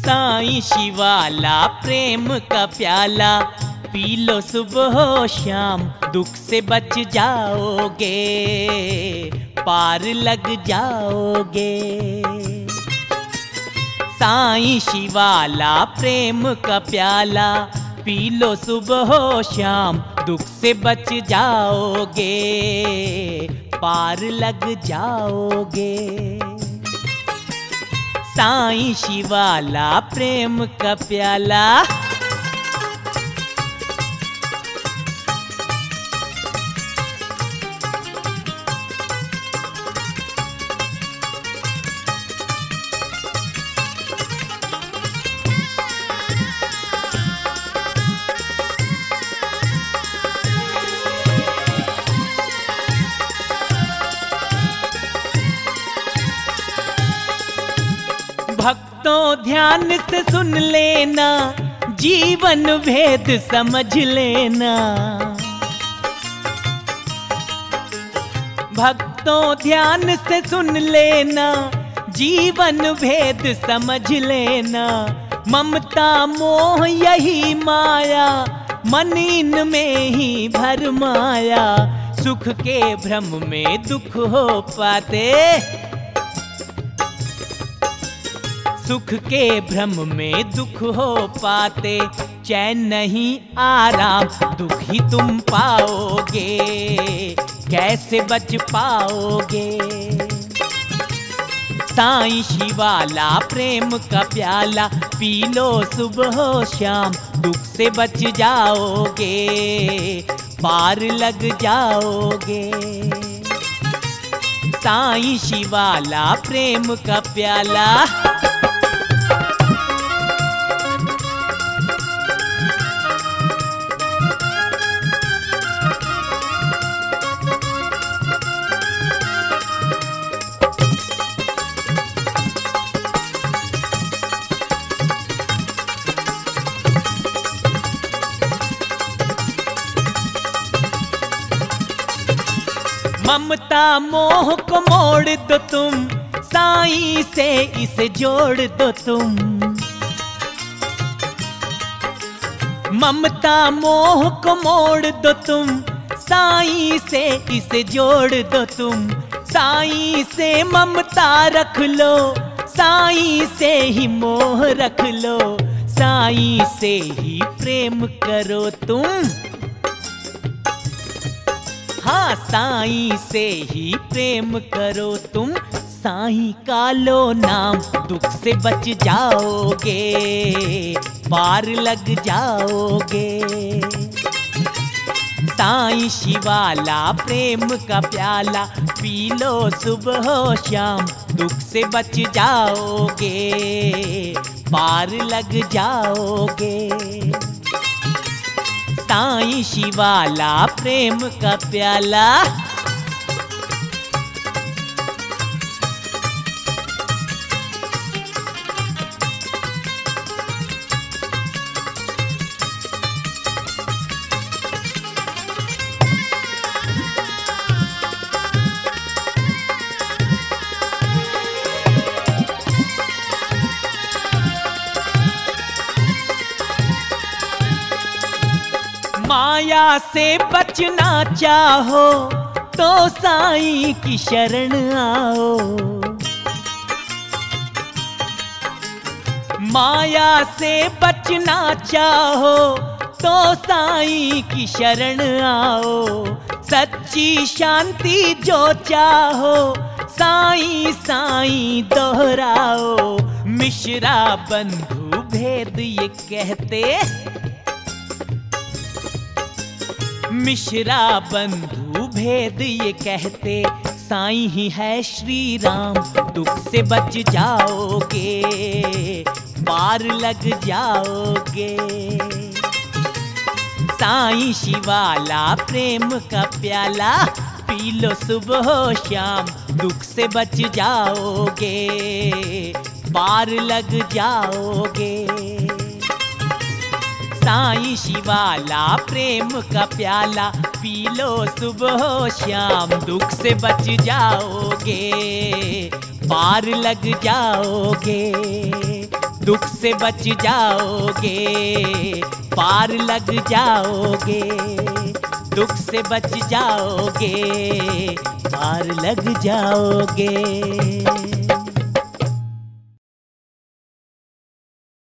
साईं शिवाला प्रेम का प्याला P low सुबह शाम, दुख से बच जाओगे, पार लग जाओगे। साईं शिवाला प्रेम का प्याला पी लो सुबह शाम, दुख से बच जाओगे, पार लग जाओगे। साईं शिवाला प्रेम का प्याला। भक्तों ध्यान से सुन लेना, जीवन भेद समझ लेना। भक्तों ध्यान से सुन लेना, जीवन भेद समझ लेना। ममता मोह यही माया, मन इनमें ही भरमाया। सुख के भ्रम में दुख हो पाते, सुख के भ्रम में दुख हो पाते। चैन नहीं आराम, दुख ही तुम पाओगे, कैसे बच पाओगे। साईं शिवाला प्रेम का प्याला पी लो सुबह शाम, दुख से बच जाओगे, पार लग जाओगे। साईं शिवाला प्रेम का प्याला। ममता मोह को मोड़ दो तुम, साईं से इसे जोड़ दो तुम। ममता मोह को मोड़ दो तुम, साईं से इसे जोड़ दो तुम। साईं से ममता रख लो, साईं से ही मोह रख लो। साईं से ही प्रेम करो तुम, हाँ साईं से ही प्रेम करो तुम। साईं का लो नाम, दुख से बच जाओगे, पार लग जाओगे। साईं शिवाला प्रेम का प्याला पी लो सुबह शाम, दुख से बच जाओगे, पार लग जाओगे। साईं शिवाला प्रेम का प्याला। माया से बचना चाहो तो साईं की शरण आओ। माया से बचना चाहो तो साईं की शरण आओ। सच्ची शांति जो चाहो साईं साईं दोहराओ। मिश्रा बंधु भेद ये कहते, मिश्रा बंधु भेद ये कहते। साईं ही है श्री राम, दुख से बच जाओगे, पार लग जाओगे। साईं शिवाला प्रेम का प्याला पी लो सुबह शाम, दुख से बच जाओगे, पार लग जाओगे। साईं शिवाला प्रेम का प्याला पी लो सुबह शाम, दुख से बच जाओगे, पार लग जाओगे। दुख से बच जाओगे, पार लग जाओगे। दुख से बच जाओगे, पार लग जाओगे।